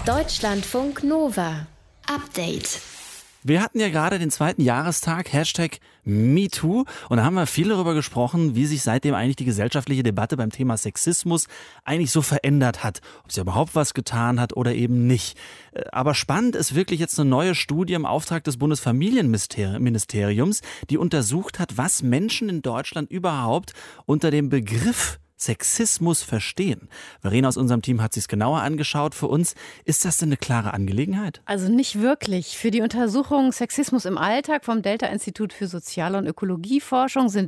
Deutschlandfunk Nova. Update. Wir hatten ja gerade den 2. Jahrestag, #MeToo, und da haben wir viel darüber gesprochen, wie sich seitdem eigentlich die gesellschaftliche Debatte beim Thema Sexismus eigentlich so verändert hat. Ob sie überhaupt was getan hat oder eben nicht. Aber spannend ist wirklich jetzt eine neue Studie im Auftrag des Bundesfamilienministeriums, die untersucht hat, was Menschen in Deutschland überhaupt unter dem Begriff Sexismus verstehen. Verena aus unserem Team hat sich es genauer angeschaut. Für uns, ist das denn eine klare Angelegenheit? Also nicht wirklich. Für die Untersuchung Sexismus im Alltag vom Delta-Institut für Sozial- und Ökologieforschung sind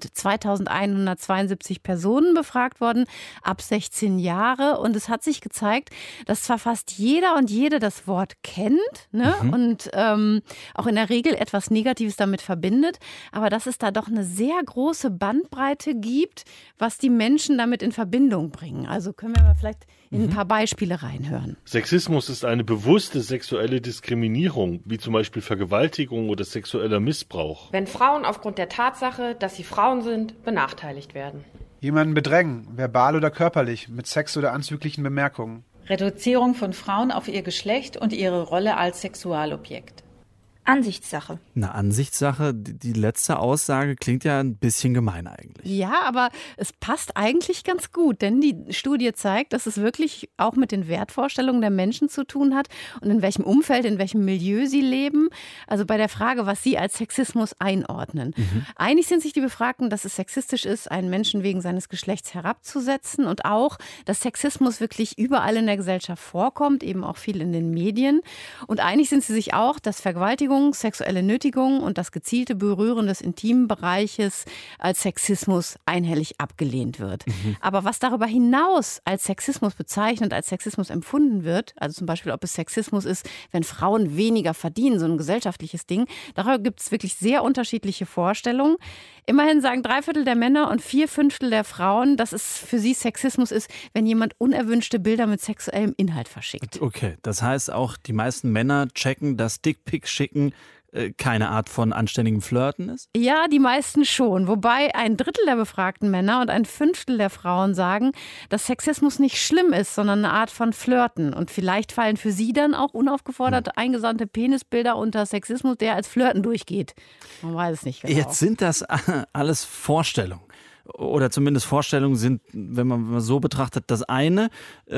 2172 Personen befragt worden, ab 16 Jahre. Und es hat sich gezeigt, dass zwar fast jeder und jede das Wort kennt, ne? Und auch in der Regel etwas Negatives damit verbindet, aber dass es da doch eine sehr große Bandbreite gibt, was die Menschen damit in Verbindung bringen. Also können wir mal vielleicht in ein paar Beispiele reinhören. Sexismus ist eine bewusste sexuelle Diskriminierung, wie zum Beispiel Vergewaltigung oder sexueller Missbrauch. Wenn Frauen aufgrund der Tatsache, dass sie Frauen sind, benachteiligt werden. Jemanden bedrängen, verbal oder körperlich, mit Sex oder anzüglichen Bemerkungen. Reduzierung von Frauen auf ihr Geschlecht und ihre Rolle als Sexualobjekt. Ansichtssache. Eine Ansichtssache, die letzte Aussage klingt ja ein bisschen gemein eigentlich. Ja, aber es passt eigentlich ganz gut, denn die Studie zeigt, dass es wirklich auch mit den Wertvorstellungen der Menschen zu tun hat und in welchem Umfeld, in welchem Milieu sie leben. Also bei der Frage, was sie als Sexismus einordnen. Einig sind sich die Befragten, dass es sexistisch ist, einen Menschen wegen seines Geschlechts herabzusetzen und auch, dass Sexismus wirklich überall in der Gesellschaft vorkommt, eben auch viel in den Medien. Und einig sind sie sich auch, dass Vergewaltigung, sexuelle Nötigung und das gezielte Berühren des intimen Bereiches als Sexismus einhellig abgelehnt wird. Aber was darüber hinaus als Sexismus bezeichnet, als Sexismus empfunden wird, also zum Beispiel, ob es Sexismus ist, wenn Frauen weniger verdienen, so ein gesellschaftliches Ding, darüber gibt es wirklich sehr unterschiedliche Vorstellungen. Immerhin sagen 3/4 der Männer und 4/5 der Frauen, dass es für sie Sexismus ist, wenn jemand unerwünschte Bilder mit sexuellem Inhalt verschickt. Okay, das heißt auch, die meisten Männer checken, dass Dickpics schicken keine Art von anständigem Flirten ist? Ja, die meisten schon. Wobei 1/3 der befragten Männer und 1/5 der Frauen sagen, dass Sexismus nicht schlimm ist, sondern eine Art von Flirten. Und vielleicht fallen für sie dann auch unaufgefordert eingesandte Penisbilder unter Sexismus, der als Flirten durchgeht. Man weiß es nicht genau. Jetzt sind das alles Vorstellungen. Oder zumindest Vorstellungen sind, wenn man so betrachtet, das eine.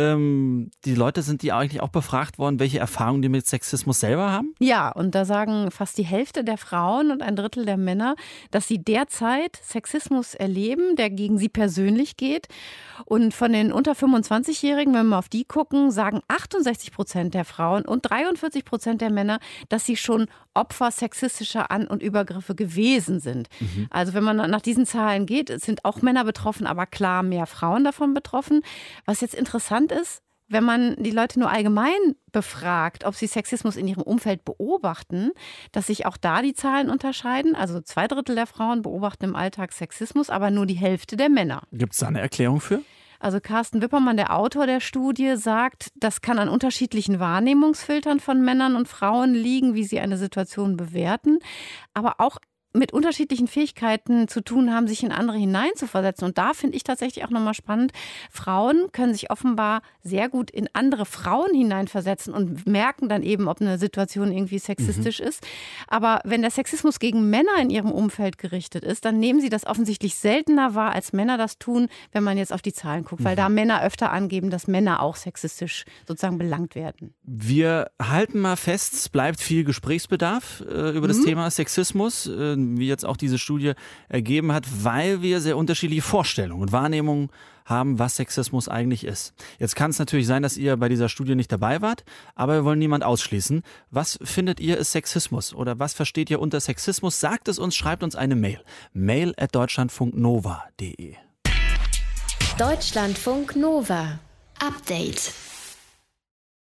Die Leute, sind die eigentlich auch befragt worden, welche Erfahrungen die mit Sexismus selber haben? Ja, und da sagen fast die Hälfte der Frauen und 1/3 der Männer, dass sie derzeit Sexismus erleben, der gegen sie persönlich geht. Und von den unter 25-Jährigen, wenn wir auf die gucken, sagen 68% der Frauen und 43% der Männer, dass sie schon Opfer sexistischer An- und Übergriffe gewesen sind. Also wenn man nach diesen Zahlen geht, sind auch Männer betroffen, aber klar mehr Frauen davon betroffen. Was jetzt interessant ist, wenn man die Leute nur allgemein befragt, ob sie Sexismus in ihrem Umfeld beobachten, dass sich auch da die Zahlen unterscheiden. Also 2/3 der Frauen beobachten im Alltag Sexismus, aber nur die Hälfte der Männer. Gibt es da eine Erklärung für? Also Carsten Wippermann, der Autor der Studie, sagt, das kann an unterschiedlichen Wahrnehmungsfiltern von Männern und Frauen liegen, wie sie eine Situation bewerten, aber auch mit unterschiedlichen Fähigkeiten zu tun haben, sich in andere hineinzuversetzen. Und da finde ich tatsächlich auch nochmal spannend, Frauen können sich offenbar sehr gut in andere Frauen hineinversetzen und merken dann eben, ob eine Situation irgendwie sexistisch ist. Aber wenn der Sexismus gegen Männer in ihrem Umfeld gerichtet ist, dann nehmen sie das offensichtlich seltener wahr, als Männer das tun, wenn man jetzt auf die Zahlen guckt. Weil da Männer öfter angeben, dass Männer auch sexistisch sozusagen belangt werden. Wir halten mal fest, es bleibt viel Gesprächsbedarf über das Thema Sexismus, wie jetzt auch diese Studie ergeben hat, weil wir sehr unterschiedliche Vorstellungen und Wahrnehmungen haben, was Sexismus eigentlich ist. Jetzt kann es natürlich sein, dass ihr bei dieser Studie nicht dabei wart, aber wir wollen niemand ausschließen. Was findet ihr ist Sexismus oder was versteht ihr unter Sexismus? Sagt es uns, schreibt uns eine Mail. mail@deutschlandfunknova.de. Deutschlandfunk Nova. Update.